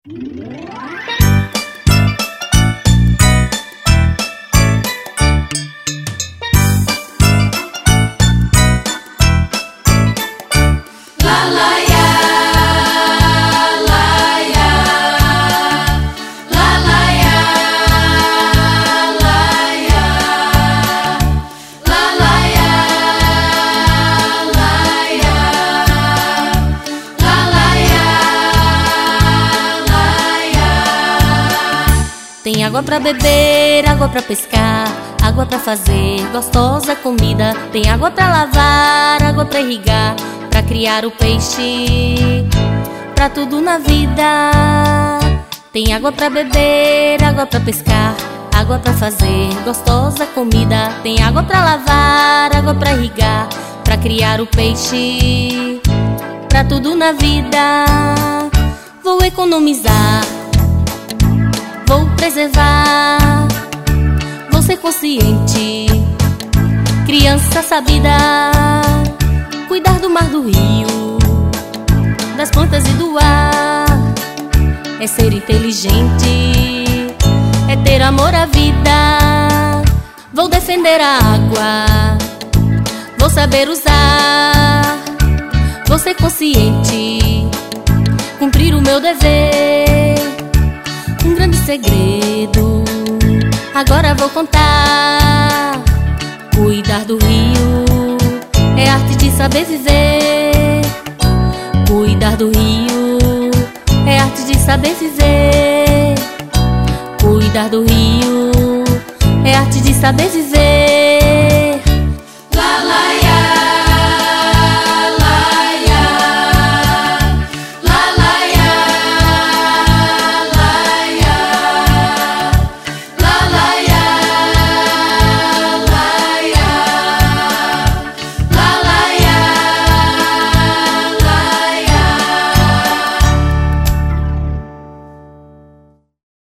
Tem água pra beber, água pra pescar, água pra fazer gostosa comida. Tem água pra lavar, água pra irrigar, pra criar o peixe, pra tudo na vida. Tem água pra beber, água pra pescar, água pra fazer gostosa comida. Tem água pra lavar, água pra irrigar, pra criar o peixe, pra tudo na vida. Vou economizar, vou preservar, vou ser consciente, criança sabida. Cuidar do mar, do rio, das plantas e do ar, é ser inteligente, é ter amor à vida. Vou defender a água, vou saber usar, vou ser consciente, cumprir o meu dever. Um grande segredo agora vou contar. Cuidar do rio é arte de saber viver. Cuidar do rio é arte de saber viver. Cuidar do rio é arte de saber viver.